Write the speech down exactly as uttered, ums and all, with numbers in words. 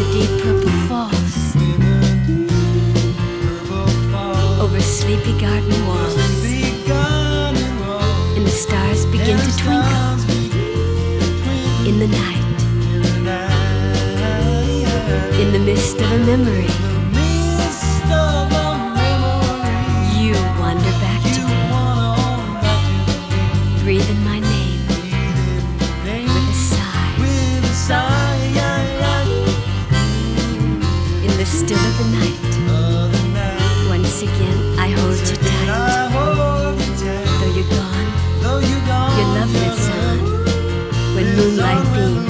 deep purple falls over sleepy garden walls, and the stars begin to twinkle in the night, in the mist of a memory. You wander back to me, breathing my name with a sigh. In the still of the night, once again I hold you tight. Though you're gone, your love lives on when moonlight beams